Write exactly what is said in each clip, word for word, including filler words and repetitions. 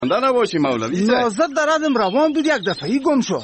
نباشی مولوی. لازم دردم روان بود، یک دفعی گم شد.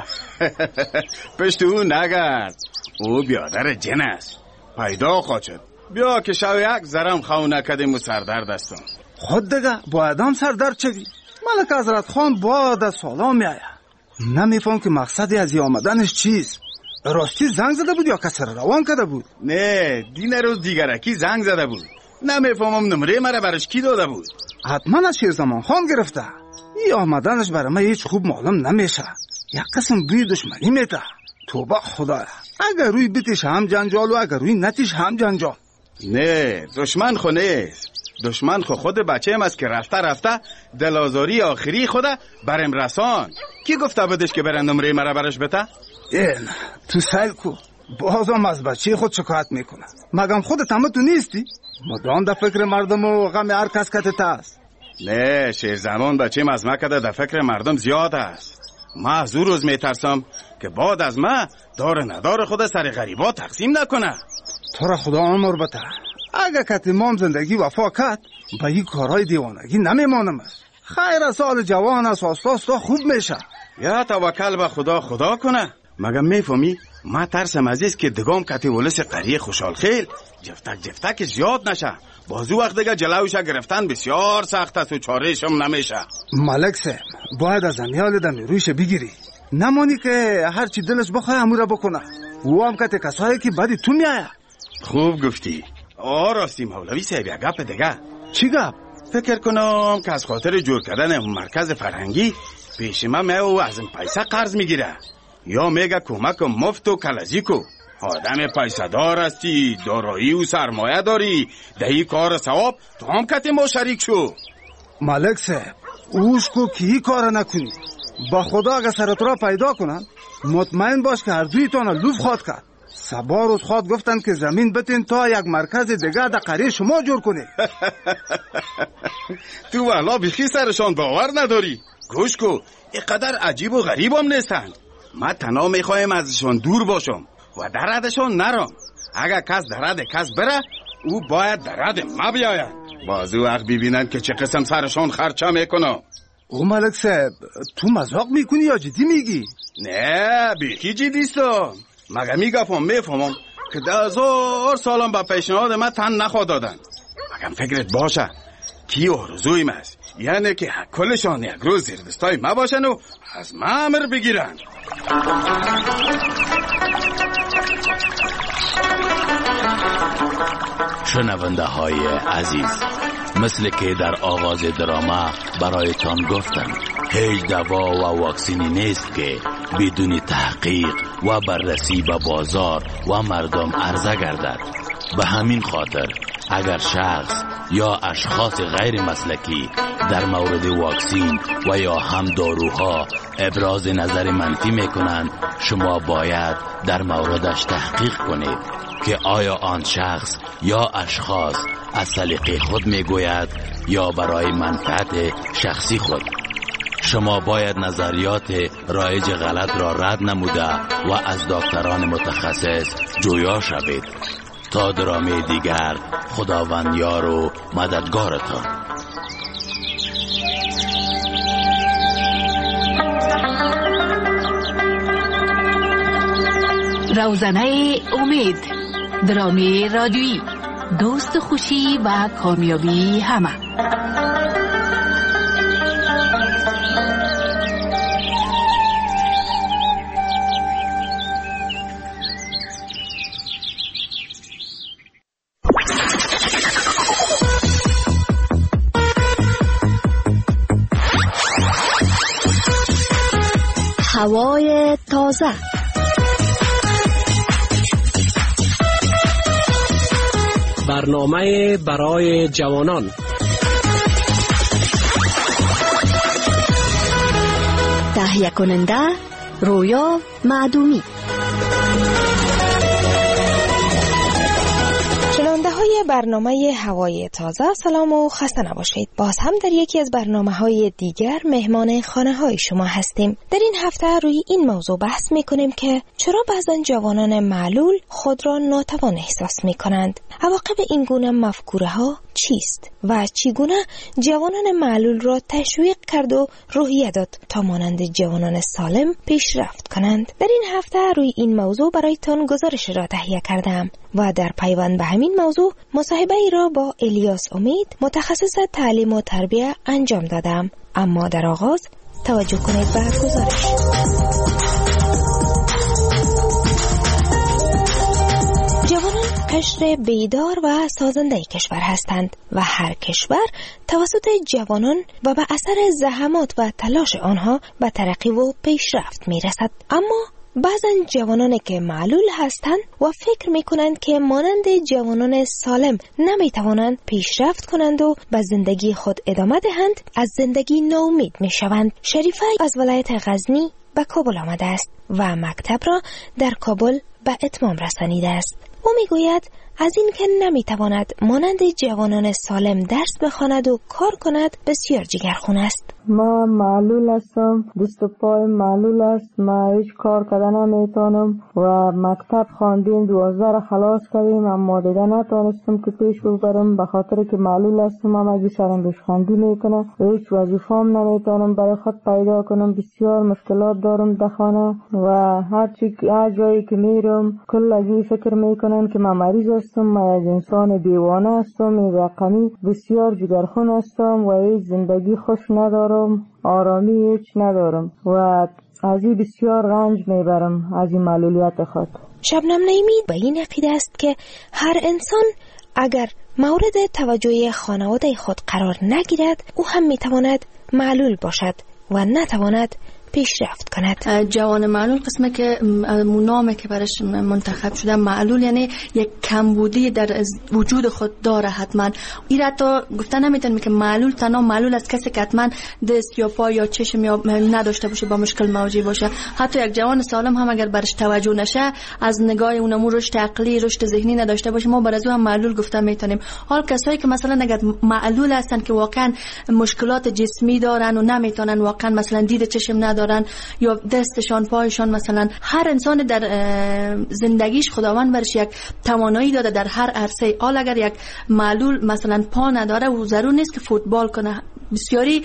پشت او نگرد، او بیادر جن است، پیدا خواهد شد. بیا که شو یک زرم خو نکدیم و سردرد استم. خود دیگه باید هم سردرد چوی. ملک حضرت خان باید از سالا می آید. نمیفهم که مقصدی از آمدنش چیست. راستی زنگ زده بود یا کسی را روان کرده بود؟ نه، دین روز دیگرکی زنگ زده بود. نمیفهمم نمره مرا برش کی داده بود. حتما از شیرزمان خان گرفته. این آمدنش برای من هیچ خوب معلوم نمیشه. یک قسم بوی دشمنی میده. توبه خدایا، اگر روی بیتش هم جنجال و اگر روی نتیش هم جنجال. نه، دشمن خو نیست. دشمن خو خود بچه ام است که رفته رفته دلازاری آخری خوده برم رسان. کی گفته بودش که برن نمره مرا برش بته؟ این تو سیل کو بازم از بچه خود شکایت میکنه. مگم خودت هم تو نیستی؟ مدام در فکر مردم و غم هر کس کتت است. نه، شیرزمان بچه از ما کده در فکر مردم زیاد است. ما از او روز میترسم که بعد از ما دار ندار خود سر غریبا تقسیم نکنه. تو را خدا عمر بده. اگه کت امام زندگی وفا کرد با این کارهای دیوانگی نمیمانم. خیر سال جوان است، آستا خوب میشه. یا توکل به خدا خدا کنه. مگم میفهمی ما ترسم عزیز که دگام کتی ولس قریه خوشحال خیل جفتک جفتک زیاد نشه. بازو وقت دیگه جلوش گرفتن بسیار سخت است و چارهشم نمیشه. ملک صاحب باید از امیال دمی رویش بگیری. نمانی که هر چی دلش بخواه اموره بکنه. او هم کتی کسایی که بعدی تو میایه. خوب گفتی. آه راستی مولوی صاحب یک گپ دیگه. چی گپ؟ فکر کنم که از خاطر جور کردن مرکز فرهنگی پیش ما میو از این پیسه قرض میگیره، یا میگه کمک مفت و کلجی کو. آدم پیسه دار هستی، دارایی و سرمایه داری، دهی کار ثواب تو هم کتی ما شریک شو. ملک صاحب اوش کو که ای کار نکنی. با خدا اگه سرت را پیدا کنن مطمئن باش که هر دوی تانا لوف خواد کرد. سبا روز خواد گفتن که زمین بتین تا یک مرکز دیگه در قریه شما جور کنی. تو والا بیخی سرشان باور نداری. گوش کو، اینقدر عجیب و غریب هم نیستن. من تنها میخوایم ازشان دور باشم و درادشان نرم. اگر کس درد کس بره او باید درد ما بیاید. بازو وقت ببینن که چه قسم سرشان خرچه میکنم. او ملک صاحب تو مزاق میکنی یا جدی میگی؟ نه بیخی جدیستم. مگه میگفم میفهمم که ده هزار سالم با پیشنهاد من تن نخواد دادن. مگم فکرت باشه کی آرزویم است، یعنی که کلشان یک روز زیر دستای ما باشن و از ما امر بگیرن. شنونده های عزیز، مثل که در آغاز دراما برایتان گفتم، هیچ دوا و واکسینی نیست که بدون تحقیق و بررسی به بازار و مردم عرضه گردد. به همین خاطر اگر شخص یا اشخاص غیر مسلکی در مورد واکسین و یا هم داروها ابراز نظر منفی میکنند، شما باید در موردش تحقیق کنید که آیا آن شخص یا اشخاص از سلیقه خود میگوید یا برای منفعت شخصی خود. شما باید نظریات رایج غلط را رد نموده و از دکتران متخصص جویا شوید. تا درامه دیگر، خداوند یار و مددگارتان. روزنه امید، درامه رادیویی، دوست خوشی و کامیابی همه. هوای تازه، برنامه برای جوانان. تهیه کننده رویا معدومی. شنونده های شنوندگان برنامه هوای تازه، سلام و خسته نباشید. باز هم در یکی از برنامه‌های دیگر مهمان خانه‌های شما هستیم. در این هفته روی این موضوع بحث می‌کنیم که چرا بعضن جوانان معلول خود را ناتوان احساس می‌کنند. عواقب این گونه مفکوره‌ها چیست و چگونه جوانان معلول را تشویق کرد و روحیه داد تا مانند جوانان سالم پیشرفت کنند. در این هفته روی این موضوع برایتان گزارش را تهیه کردم و در پیوند به همین موضوع مصاحبه ای را با الیاس امید متخصص تعلیم و تربیت انجام دادم. اما در آغاز توجه کنید به گزارش. جوانان قشر بیدار و سازنده کشور هستند و هر کشور توسط جوانان و به اثر زحمات و تلاش آنها به ترقی و پیشرفت می رسد. اما بعضن جوانانی که معلول هستند و فکر می کنند که مانند جوانان سالم نمی توانند پیشرفت کنند و به زندگی خود ادامه دهند، از زندگی ناامید می شوند. شریفه از ولایت غزنی به کابل آمده است و مکتب را در کابل به اتمام رسانیده است. او می گوید از این که نمی تواند مانند جوانان سالم درس بخواند و کار کند بسیار جگرخون است. ما معلول هستم، دست و پای معلول است، ما هیچ کار کردن نمیتونم و مکتب خواندیم، دوازده را خلاص کردیم اما دیگه نتونستم که پیش ببرم به خاطر که معلول هستم. اما اگه شرم بشخندی میکنه هیچ وظیفه‌ام نمیتونم برای خود پیدا کنم، بسیار مشکلات دارم در خانه و هر چی هر جایی که میرم کل اگه فکر میکنن که من مریض هستم، من یک انسان دیوانه هستم، این رقمی بسیار جگرخون هستم و هیچ زندگی خوش ندارم، آرامی هیچ ندارم و از این بسیار رنج میبرم از این معلولیت خود. شبنم نعیمی به این عقیده است که هر انسان اگر مورد توجه خانواده خود قرار نگیرد او هم میتواند معلول باشد و نتواند پیشرفت کند. جوان معلول قسمه که نامه که برش منتخب شده معلول یعنی یک کمبودی در وجود خود داره حتما. این را تا گفتن نمیتونیم که معلول تنها معلول است کسی که حتما دست یا پا یا چشم یا نداشته باشه با مشکل مواجه باشه. حتی یک جوان سالم هم اگر برش توجه نشه از نگاه اونمو رشد عقلی رشد ذهنی نداشته باشه ما بر از او هم معلول گفتن میتونیم. حال کسایی که مثلا اگر معلول هستن که واقعا مشکلات جسمی دارن و نمیتونن واقعا مثلا دید چشم ندارن یا دستشان پایشان، مثلا هر انسان در زندگیش خداوند برش یک توانایی داده در هر عرصه. حال اگر یک معلول مثلا پا نداره و ضرور نیست که فوتبال کنه، بسیاری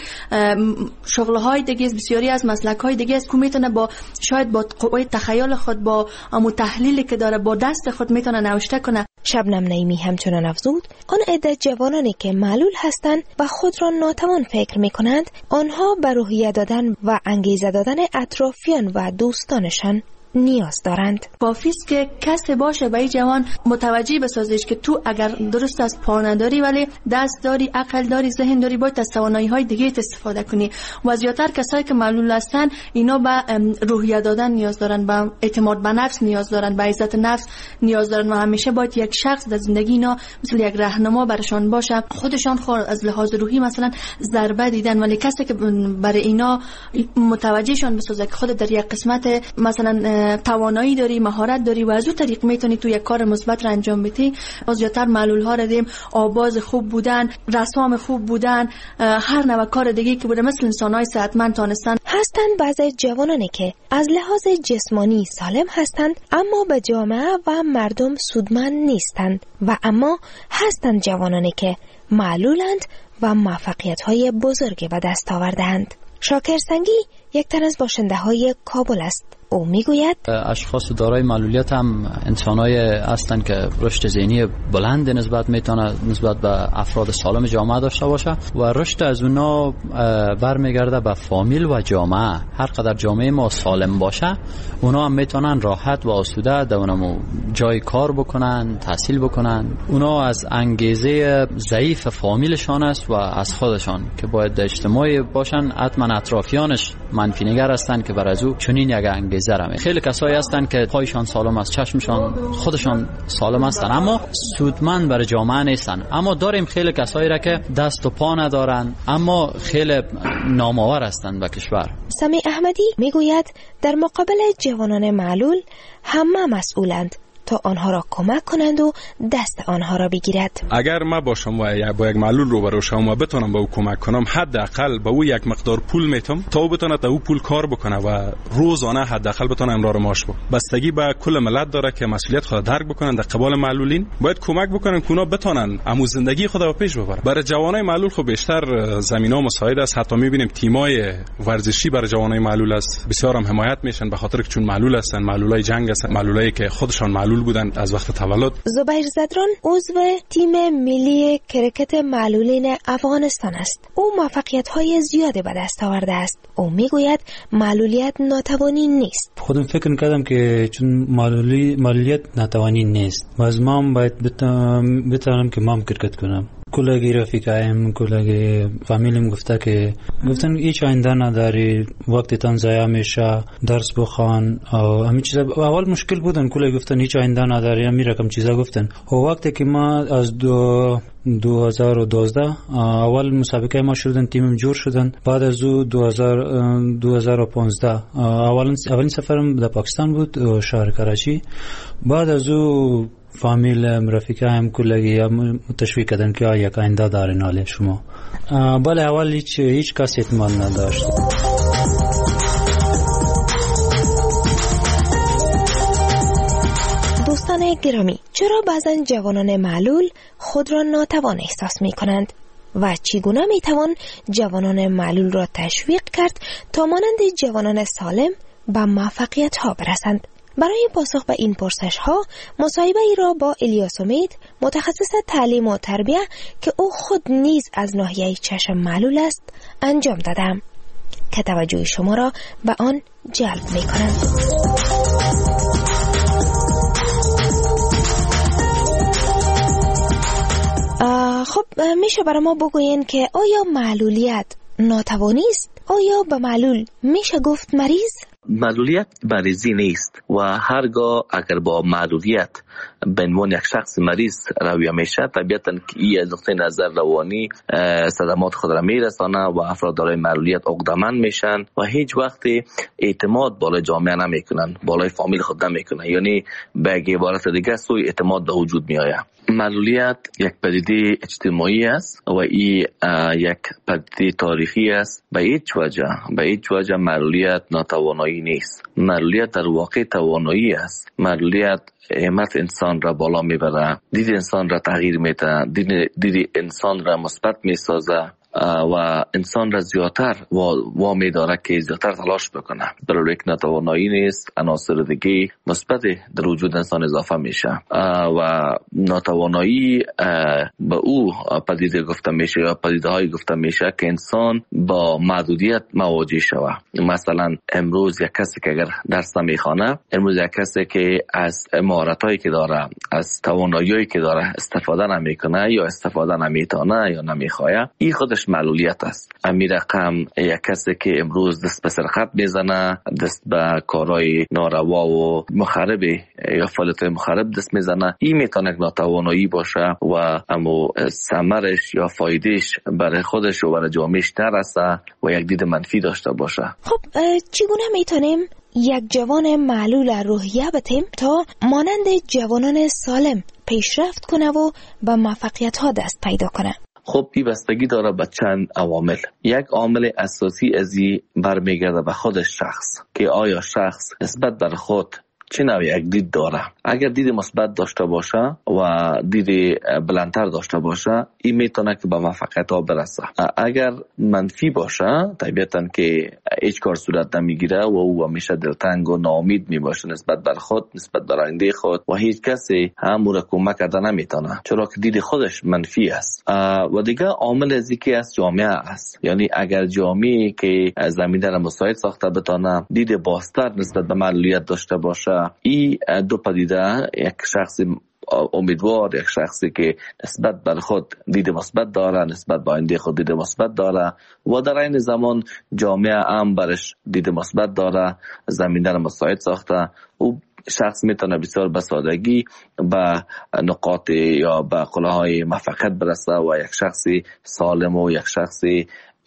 شغل‌های دیگه است، بسیاری از مسلک‌های دیگه است که میتونه با شاید با قوه تخیل خود با امو تحلیلی که داره با دست خود میتونه نوشته کنه. شبنم نعیمی همچنان افزود آن عده جوانانی که معلول هستند و خود را ناتوان فکر میکنند آنها به روحیه دادن و انگیزه دادن اطرافیان و دوستانشان نیاز دارند. کافی است که کسی باشه به این جوان متوجه بسازیش که تو اگر درست از پا نداری ولی دست داری، عقل داری، ذهن داری، باید از توانایی‌های دیگه استفاده کنی. و زیاتر کسایی که معلول هستن اینا به روحیه دادن نیاز دارن، به اعتماد به نفس نیاز دارن، به عزت نفس نیاز دارن و همیشه باید یک شخص در زندگی اینا مثل یک راهنما برشان باشه. خودشان خود از لحاظ روحی مثلا ضربه دیدن ولی کسی که برای اینا متوجهشان بسازه که خود در یک قسمت مثلا توانایی داری، مهارت داری و از اون طریق میتونی تو یک کار مثبت را انجام بدی. زیاتر معلول ها را دیم آواز خوب بودن، رسام خوب بودن، هر نوع کار دیگه که بوده مثل انسان‌های صحتمند تانستن. هستند بعضی جوانانی که از لحاظ جسمانی سالم هستند اما به جامعه و مردم سودمند نیستند و اما هستند جوانانی که معلولند و موفقیت‌های بزرگی به دست آورده‌اند. شاکر سنگی یک تن از باشنده های کابل است. او میگوید اشخاص دارای معلولیت هم انسانای هستند که رشد ذهنی بلند نسبت میتونه نسبت به افراد سالم جامعه داشته باشه و رشد از اونا برمیگرده به فامیل و جامعه. هر قدر جامعه ما سالم باشه اونا هم میتونن راحت و آسوده در اونمو جای کار بکنن، تحصیل بکنن. اونا از انگیزه ضعیف فامیلشان است و از خودشان که باید اجتماعی باشن. حتما اطرافیانش منفی نگر هستند که بر از او چنین یک انگیزه رمه. خیلی کسایی هستن که پایشان سالم است، چشمشان خودشان سالم هستن اما سودمند برای جامعه نیستن. اما داریم خیلی کسایی را که دست و پا ندارن اما خیلی نامآور هستند به کشور. سمی احمدی میگوید در مقابل جوانان معلول همه مسئولند تا آنها را کمک کنند و دست آنها را بگیرد. اگر ما باشم و با یک معلول روبرو شوم و بتونم به او کمک کنم، حداقل به او یک مقدار پول میتم تا او بتونه تا او پول کار بکنه و روزانه حداقل بتونه امرار معاش بده. بستگی به کل ملت داره که مسئولیت خود درک بکنن. در قبال معلولین باید کمک بکنن که اونا بتونن امو زندگی خود رو پیش ببرن. برای جوانای معلول خب بیشتر زمینا مساعد است. حتی میبینیم تیمای ورزشی برای جوانای معلول است، بسیار هم حمایت میشن به خاطر که چون معلول هستن، معلولای جنگ هستن، معلولایی که خودشان معلول بودن از وقت تولد. زبیر زدران عضو تیم ملی کرکت معلولین افغانستان است. او موفقیت‌های زیادی به دست آورده است. او میگوید معلولیت ناتوانی نیست. خودم فکر کردم که چون معلولی معلولیت ناتوانی نیست، باز ما باید بتونم که مام کرکت کنم. کلگی رفیقایم، کلگی فامیلیم گفته که گفتن هیچ آینده نداری، وقتتان ضایع میشه، درس بخوان و همین چیزا. اول مشکل بودن، کلگی گفتن هیچ آینده نداری، همین رقم چیزا گفتن. و وقتی که ما از دو دو هزار و دوازده اول مسابقه ما شدن، تیمم جور شدن. بعد از او دو هزار و پانزده اولین اولین سفرم در پاکستان بود، شهر کراچی. بعد از او فامیل رفیقایم کلگی تشویق کردن که یک آینده دارین حالی شما. بله اول هیچ هیچ کسی اعتماد نداشت. دوستان گرامی، چرا بعضن جوانان معلول خود را ناتوان احساس می کنند و چگونه می توان جوانان معلول را تشویق کرد تا مانند جوانان سالم به موفقیت ها برسند؟ برای پاسخ به این پرسش ها مصاحبه ای را با الیاس امید، متخصص تعلیم و تربیه که او خود نیز از ناحیه چشم معلول است، انجام دادم که توجه شما را به آن جلب می کنم. خب میشه برای ما بگوین که آیا معلولیت ناتوانی است؟ آیا به معلول میشه گفت مریض؟ معلولیت مریضی نیست و هرگاه اگر با معلولیت به عنوان یک شخص مریض رویه میشه، طبیعتاً که این از نقطه نظر روانی صدمات خود را میرسانه و افراد دارای معلولیت عقده‌مند میشن و هیچ وقت اعتماد بالای جامعه نمیکنن، بالای فامیل خود نمیکنن، یعنی به عبارت دیگه سوء اعتماد به وجود میآید. معلولیت یک پدیده اجتماعی است و این یک پدیده تاریخی است. به هیچ وجه به هیچ وجه معلولیت ناتوانایی نیست. معلولیت در واقع توانایی است. معلولیت همت انسان را بالا میبره، دید انسان را تغییر میده، دید, دید انسان را مثبت میسازه و انسان را زیادتر وامی داره که زیادتر تلاش بکنه. در یک ناتوانایی نیست، عناصر دیگه مثبت در وجود انسان اضافه میشه و ناتوانایی به او پدیده گفته میشه یا پدیده های گفته میشه که انسان با محدودیت مواجه شوه. مثلا امروز یک کسی که اگر درس نمیخوانه، امروز یک کسی که از مهارت هایی که داره، از توانایی که داره استفاده نمیکنه یا استفاده نمیتونه یا نمیخواه، این خودش معلولیت است. امی رقم یک کسی که امروز دست به سرقت میزنه، دست به کارهای ناروا و مخرب یا فعالیت مخرب دست میزنه، این میتونه ناتوانایی باشه و اما ثمرش یا فایدهش برای خودش و برای جامعهش نرسه و یک دید منفی داشته باشه. خب چگونه میتونیم یک جوان معلول روحیه بتیم تا مانند جوانان سالم پیشرفت کنه و به موفقیت ها دست پیدا کنه؟ خب این بستگی داره به چند عوامل. یک عامل اساسی ازی برمیگرده به خود شخص که آیا شخص نسبت بر خود چه نوع یک دید داره. اگر دید مثبت داشته باشه و دید بلندتر داشته باشه، این میتونه که به موفقیت ها برسه. اگر منفی باشه، طبیعتاً که هیچ کار صورت نمیگیره و او همیشه دلتنگ و ناامید میباشه نسبت بر خود، نسبت بر آینده خود و هیچ کسی هم او را کمک کرده نمیتونه، چرا که دید خودش منفی است. و دیگه عامل ازی که از جامعه است، یعنی اگر جامعه که زمینه را مساعد ساخته بتونه دید بازتر نسبت به معلولیت داشته باشه، این دو پدیده، یک شخص امیدوار، یک شخصی که نسبت بر خود دید مثبت داره، نسبت به آینده خود دید مثبت داره و در این زمان جامعه هم برش دید مثبت داره، زمینه را مساعد ساخته، او شخص میتونه بسیار به سادگی به نقاط یا به قله‌های موفقیت برسه و یک شخصی سالم و یک شخصی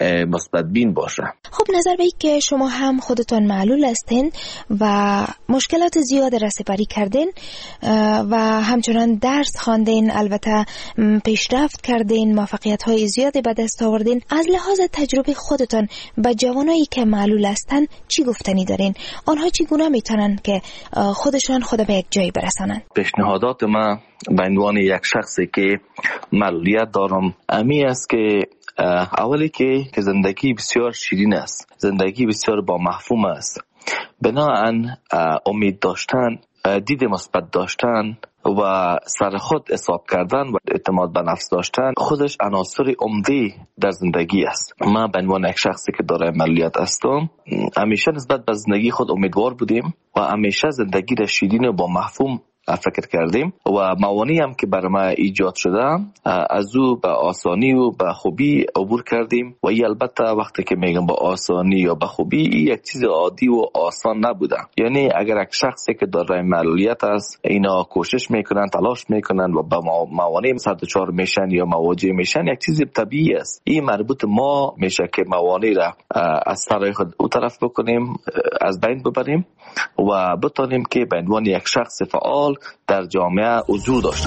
مثبت بین باشه. خب نظر به این که شما هم خودتون معلول هستین و مشکلات زیاد را سپری کردین و همچنان درس خواندین، البته پیشرفت کردین، موفقیت های زیادی به دست آوردین، از لحاظ تجربه خودتون به جوانایی که معلول هستن چی گفتنی دارین؟ آنها چگونه میتونن که خودشان خود به یک جایی برسانن؟ پیشنهادات من به عنوان یک شخصی که معلولیت دارم امی است که اولی که زندگی بسیار شیرین است، زندگی بسیار با مفهوم است. بنابراین امید داشتن، دید مثبت داشتن و سر خود حساب کردن و اعتماد به نفس داشتن خودش عناصر عمده در زندگی است. من به عنوان یک شخصی که دارای معلولیت هستم همیشه نسبت به زندگی خود امیدوار بودیم و همیشه زندگی را شیرین و با مفهوم فکر کردیم و موانعی هم که برای ما ایجاد شده از او به آسانی و به خوبی عبور کردیم و ای البته وقتی که میگم با آسانی یا به خوبی ای یک چیز عادی و آسان نبوده. یعنی اگر یک شخصی که دارای معلولیت است اینا کوشش میکنن، تلاش میکنن و به موانع سر دچار میشن یا مواجه میشن، یک چیز طبیعی است. این مربوط ما میشه که موانع را از سر خود او طرف بکنیم، از بین ببریم و بتونیم که به عنوان یک شخص فعال در جامعه حضور داشته.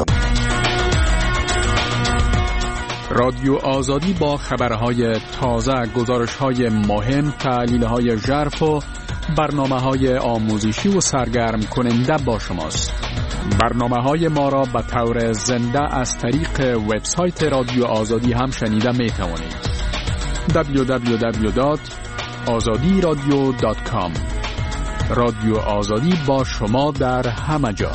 رادیو آزادی با خبرهای تازه، گزارش‌های مهم، تحلیل‌های ژرف و برنامه‌های آموزشی و سرگرم کننده با شماست. برنامه‌های ما را به طور زنده از طریق وبسایت رادیو آزادی هم شنیده می‌توانید. دبلیو دبلیو دبلیو دات آزادی رادیو دات کام. رادیو آزادی با شما در همه جا.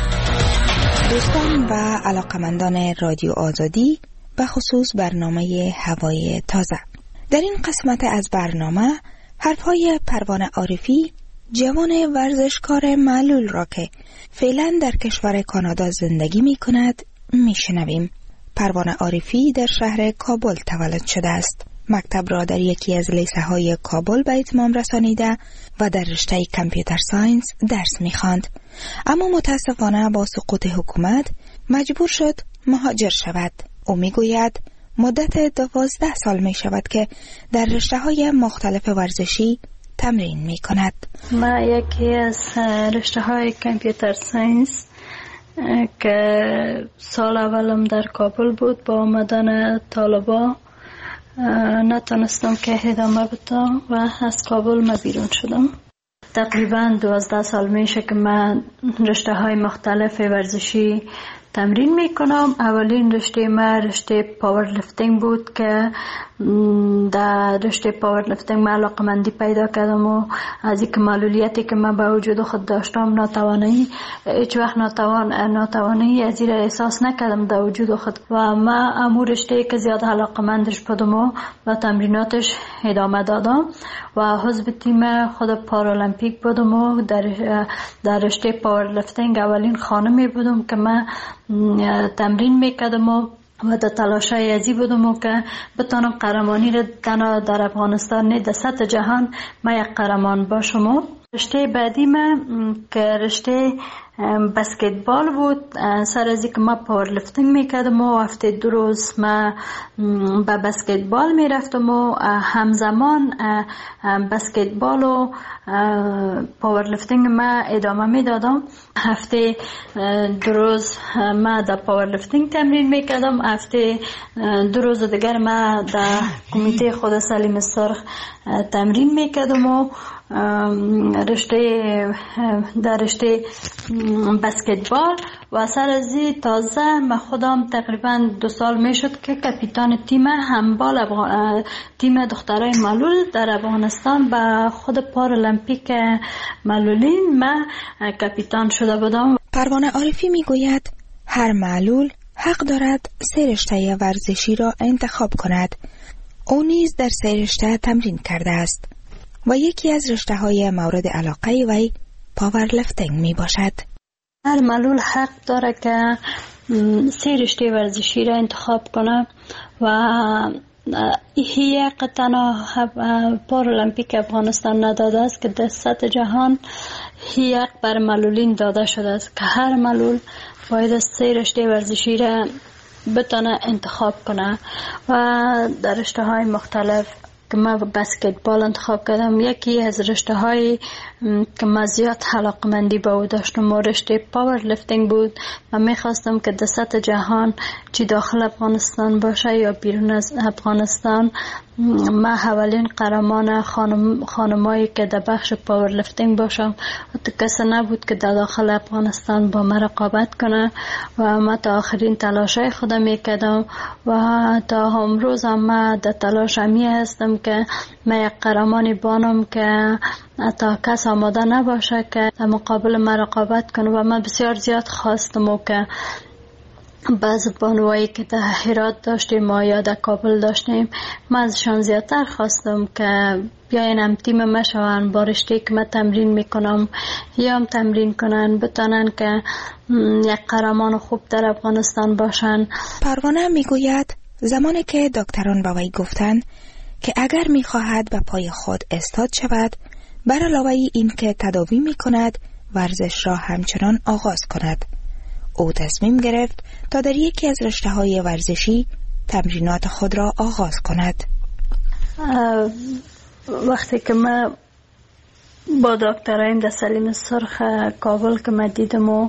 دوستان و علاقمندان رادیو آزادی، به خصوص برنامه هوای تازه، در این قسمت از برنامه حرفهای پروانه عارفی، جوان ورزشکار معلول را که فعلا در کشور کانادا زندگی می کند می شنویم. پروانه عارفی در شهر کابل تولد شده است. مکتب را در یکی از لیسه های کابل به اتمام رسانیده و در رشته کامپیوتر ساینس درس می خواند. اما متاسفانه با سقوط حکومت مجبور شد مهاجر شود. او می گوید مدت دوازده سال می شود که در رشته های مختلف ورزشی تمرین می کند. من یکی از رشته های کامپیوتر ساینس که سال اولم در کابل بود، با آمدن طالبا نتونستم که ادامه بدم و از کابل ما بیرون شدم. تقریبا دوازده سال میشه که من رشته های مختلف ورزشی تمرین میکنم. اولین رشته ما رشته پاور لفتینگ بود که در رشته پاور لفتینگ من علاقمندی پیدا کردم و از یک معلولیتی که من با وجود خود داشتم، ناتوانی، هیچ وقت ناتوان ناتوانی از این احساس نکردم در وجود خود و من امور رشته که زیاد علاقمندش بودم و با تمریناتش ادامه دادم و حزب تیم خود پارالمپیک بودم و در در رشته پاور لفتینگ اولین خانمی بودم که من تمرین میکردم و و در تلاشای ازی بودم که بتانم قهرمانی را تنها در افغانستان نه در سطح جهان ما یک قهرمان باشم. رشته بعدی من که رشته بسکتبال بود. سر از اینکه ما پاور لفتینگ میکردم و هفته دو روز ما به بسکتبال میرفتم و همزمان بسکتبال و پاور لفتینگ ما ادامه میدادم. هفته دو روز ما در پاور لفتینگ تمرین میکردم، هفته دو روز دیگر ما در کمیته خود سلیم سرخ تمرین میکردم و رشته در رشته بسکتبال و سر ازی تازه من خودم تقریبا دو سال میشد که کاپیتان تیم هندبال افغان... تیم دخترای معلول در افغانستان به خود پارالمپیک معلولین من کاپیتان شده بودم. پروانه عارفی میگوید هر معلول حق دارد سه رشته ورزشی را انتخاب کند. او نیز در سه رشته تمرین کرده است و یکی از رشته های مورد علاقه وی پاور لفتینگ می باشد. هر معلول حق داره که سه رشته ورزشی را انتخاب کنه و یک تنها پارالمپیک افغانستان نداده است که در سطح جهان یک بر معلولین داده شده است که هر معلول باید سه رشته ورزشی را بتونه انتخاب کنه و در رشته های مختلف که من بسکتبال انتخاب کردم، یکی از رشته های که من زیاد علاقمندی به او داشتم و رشته پاور لیفتینگ بود و میخواستم که در سطح جهان چی داخل افغانستان باشه یا بیرون از افغانستان من اولین قهرمان خانم خانمایی که در بخش پاور لیفتینگ باشم و تو کسی نبود که در داخل افغانستان با من رقابت کنه و من تا آخرین تلاشای خودم میکردم و تا امروز هم من در تلاش همی هستم که من یک قهرمانی بانم که تا کس آماده نباشه که در مقابل من رقابت کنه و من بسیار زیاد خواستم و که بعض بانوایی که در هرات داشتیم ما یا در کابل داشتیم من ازشان زیادتر خواستم که بیاین هم تیم ما شوند با رشته که من تمرین میکنم یا هم تمرین کنن بتانن که یک قهرمان خوب در افغانستان باشن. پروانه میگوید زمانی که دکتران با وی گفتند که اگر میخواهد به پای خود استاد شود بر علاوه این که تداوی میکند ورزش را همچنان آغاز کند. او تصمیم گرفت تا در یکی از رشته‌های ورزشی تمرینات خود را آغاز کند. وقتی که من با دکترایم در سلیم سرخ کابل که من دیدم و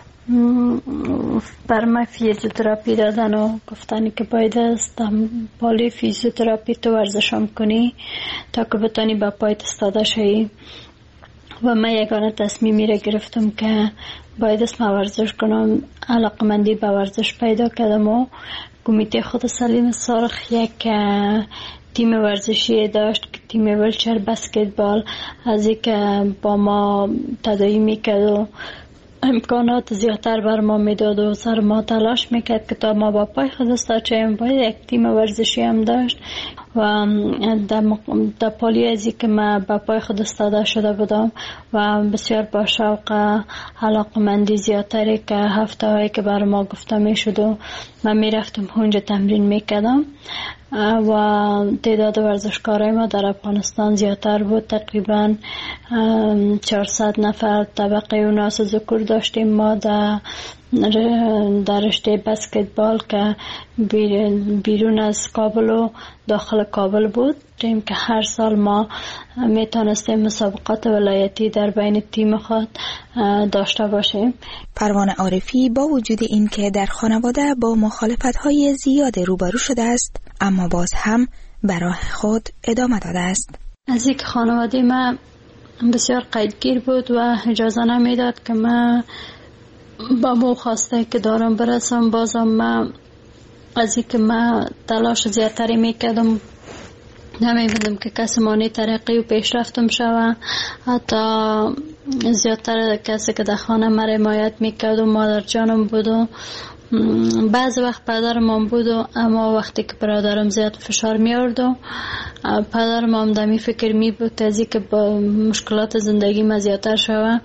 بر من فیزیوتراپی دادن و گفتن که باید است پالی فیزیوتراپی تو ورزشم کنی تا که بتانی با پایت استاده شوی و من یگانه تصمیمی را گرفتم که باید است من ورزش کنم. علاقمندی به ورزش پیدا کردم و کمیته خود سلیم سرخ یک تیم ورزشی داشت که تیم ویلچر بسکتبال از این که با ما تداوی میکرد و امکانات زیادتر بر ما میداد و سر ما تلاش میکرد که تا ما با پای خود استاد شویم. باید یک تیم ورزشی هم داشت و در پالی ازی که من با پای خود استاده شده بودم و بسیار با شوق علاقمندی زیادتری که هفته هایی که بر ما گفته میشد و من میرفتم اونجا تمرین میکردم و تعداد ورزشکارای ما در افغانستان زیادتر بود. تقریبا چهارصد نفر طبقه اوناس ذکور داشتیم ما در در رشته بسکتبال که بیرون از کابل و داخل کابل بود. تیم که هر سال ما میتونستیم مسابقات ولایتی در بین تیم خود داشته باشیم. پروانه عارفی با وجود این که در خانواده با مخالفت‌های زیاد روبرو شده است اما باز هم برای خود ادامه داده است. از یک خانواده من بسیار قیدگیر بود و اجازه نمیداد که من با مو خواسته که دارم برسم. بازم من از این که من تلاش زیادتری میکردم نمیبودم که کسی مانی ترقی و پیشرفتم شوه. حتی زیادتر کسی که در خانه من حمایت میکرد و مادر جانم بود و بعض وقت پدرم هم بود و اما وقتی که برادرم زیاد فشار می آورد و پدرم هم دمی فکر می بود از که با مشکلات زندگی ما زیادتر شوه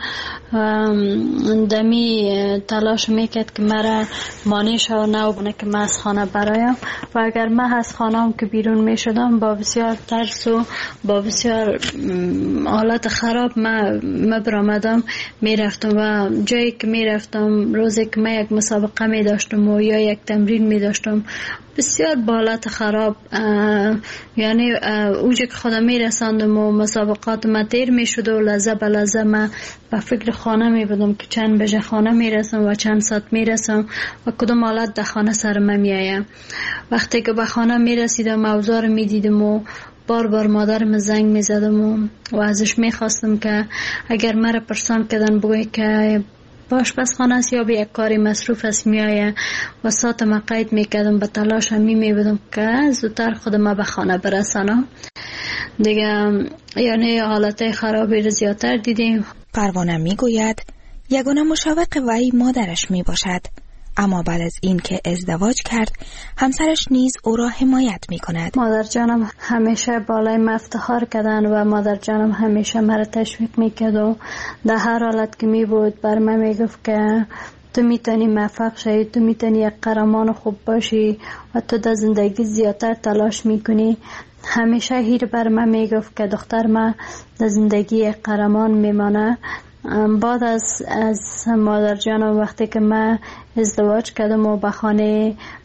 دمی تلاش میکرد که مرا مانع شوه نه بونه که من از خانه برایم و اگر من از خانه هم که بیرون می شدم با بسیار ترس و با بسیار حالت خراب من برآمدم می رفتم و جایی که می رفتم روزی که من یک مسابقه می داشتم و یا یک تمرین می داشتم بسیار بالات خراب یعنی اوجه که خودم می رساندم و مسابقات ما تیر می شد و لحظه به لحظه ما به فکر خانه می بودم که چند بجه خانه می رسم و چند ساعت می رسم و کدوم حالت در خانه سر من می آیم. وقتی که به خانه می رسیدم اوضاع می دیدم و بار بار مادرم زنگ می زدم و, و ازش می خواستم که اگر مرا پرسان کردن بگوی که باش بس خانه است یا به یک کاری مصروف است می آید و ساعت ما قید می کردم به تلاش همی می بودم که زودتر خود ما به خانه برسانم دیگه. یعنی حالت خرابی رو زیادتر دیدیم. پروانه می گوید یگانه مشوق وی مادرش می باشد اما بعد از این که ازدواج کرد همسرش نیز او را حمایت می کند. مادر جانم همیشه بالای ما افتخار کردن و مادر جانم همیشه مرا تشویق می کرد و در هر حالت که می بود بر من می گفت که تو میتونی موفق شی، تو میتونی یک قهرمان خوب باشی و تو در زندگی زیادتر تلاش میکنی. همیشه هیر بر من میگفت که دختر من در زندگی یک قهرمان میمانه. بعد از از مادر جانم وقتی که من ازدواج کردم و به خانه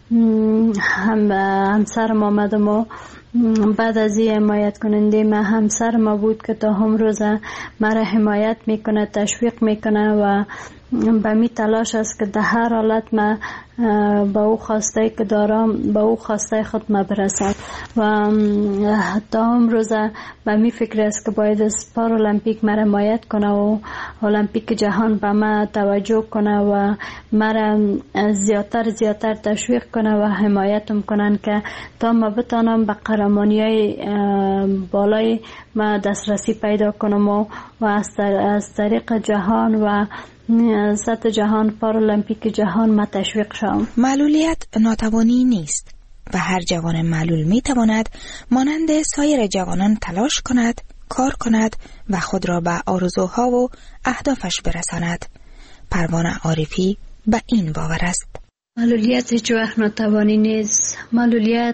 هم همسرم آمدم و بعد از این حمایت کننده ما همسر ما بود که تا هم روز مرا حمایت میکنه، تشویق میکنه و به می تلاش است که در هر حالت ما با او خواسته که دارم با او خواسته خود ما برسم و تا هم روز به می فکر است که باید از پارالمپیک مرا حمایت کنه و المپیک جهان به ما توجه کنه و مرا زیادتر زیادتر تشویق کنه و حمایتم کنن که تا ما بتانم به قهرمانی های بالای ما دسترسی پیدا کنم و, و از طریق جهان و سطح جهان پارالمپیک جهان ما تشویق شوم. معلولیت ناتوانی نیست و هر جوان معلول می تواند مانند سایر جوانان تلاش کند، کار کند و خود را به آرزوها و اهدافش برساند. پروانه عارفی به این باور است. معلولیت هیچ وقت ناتوانی نیست. معلولیت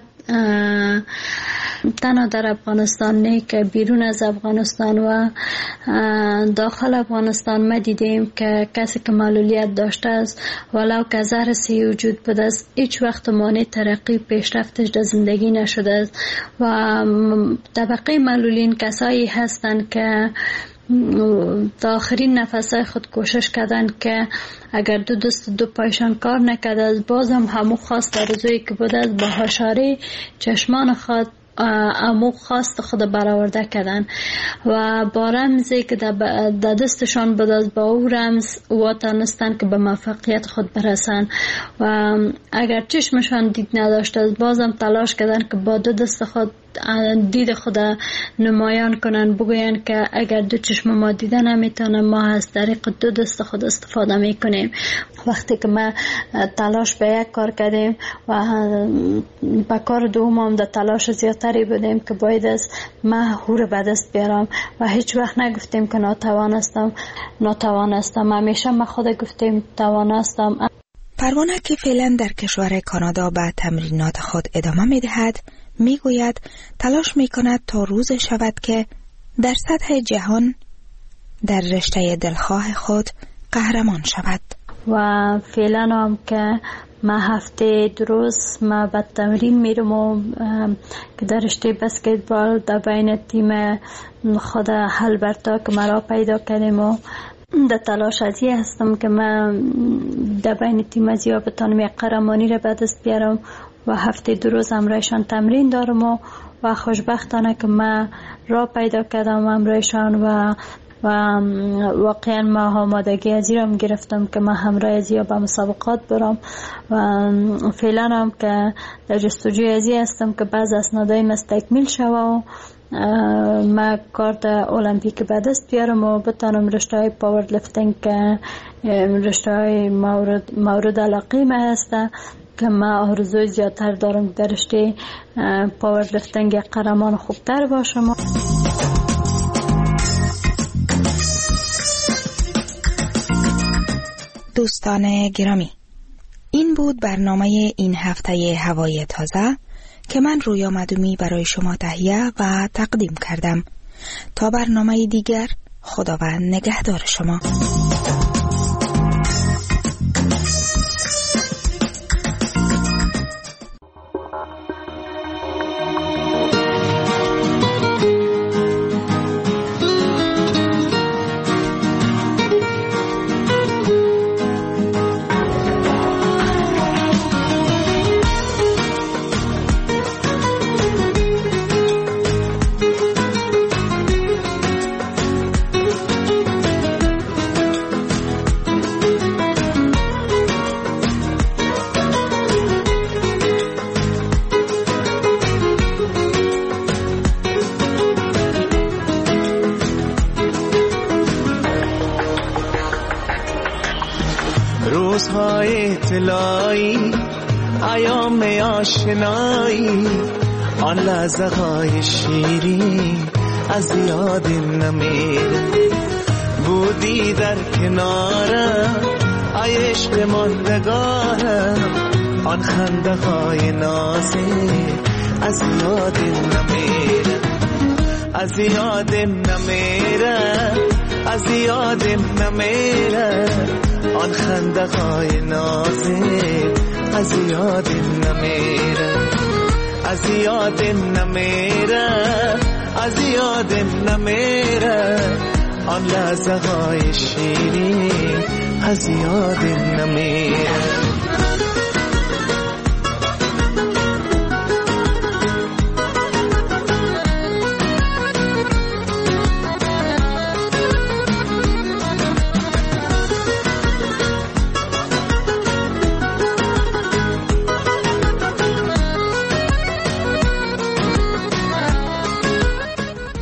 تنها در افغانستان نه که بیرون از افغانستان و داخل افغانستان ما دیدیم که کسی که معلولیت داشته است ولو که زهر سی وجود بوده است هیچ وقت مانع ترقی پیشرفتش در زندگی نشده است و طبقه معلولین کسایی هستند که تا آخرین نفسای خود کوشش کردن که اگر دو دست دو پایشان کار نکرده است بازم همو خواست آرزویی که بوده است با هشاری چشمان خود امو خواست خود برآورده کردن و با رمزی که در دستشان بود از با او رمز واتانستن که به موفقیت خود برسن و اگر چشمشان دید نداشته است بازم تلاش کردن که با دو دست خود دید خود نمایان کنن، بگوین که اگر دو چشم ما دیده نمیتونه ما از طریق دو دست خود استفاده میکنیم. وقتی که ما تلاش به یک کار کردیم و به کار دوم هم در تلاش زیادتری بودیم که باید از ما هور به دست بیارم و هیچ وقت نگفتیم که ناتوانستم ناتوانستم همیشه ما خود گفتیم توانستم. پروانه که فعلا در کشور کانادا به تمرینات خود ادامه میدهد میگوید تلاش میکند تا روز شود که در سطح جهان در رشته دلخواه خود قهرمان شود و فعلا هم که ما هفته دو روز ما به تمرین میرم و که در رشته بسکتبال در بین تیم خود هلبرتا که مرا پیدا کردیم و در تلاش ازی هستم که من در بین تیم ازیا بتانم یک قهرمانی را به دست بیارم و هفته دو روز همراهشان تمرین دارم و, و خوشبختانه که من را پیدا کردم همراهشان و و واقعا ما آمادگی ازی را گرفتم که من همراه ازی به مسابقات برم و فعلا هم که در جستجوی ازی هستم که بعض اسنادای مستکمیل شوه و ما کارت المپیک به دست بیارم و بتانم رشته های پاور لفتینگ که رشته های مورد, مورد علاقه ما هسته که ما آرزوی زیادتر دارم در رشته پاور لفتینگ قهرمان خوبتر باشم. دوستان گرامی، این بود برنامه این هفته هوای تازه که من رویا مدومی برای شما تهیه و تقدیم کردم. تا برنامه دیگر، خداوند نگهدار شما. روزهای طلایی، ایام آشنایی، آن لحظه های شیرین از یاد نمیره. بودی در کنارم ای عشق ماندگارم، آن خنده های نازک از یاد نمیره، از یادم نمیره، از یادم نمیره. آن خنده های نازک از یاد نمیره از یاد نمیره از یاد نمیره آن لحظه های شیرین از یاد نمیره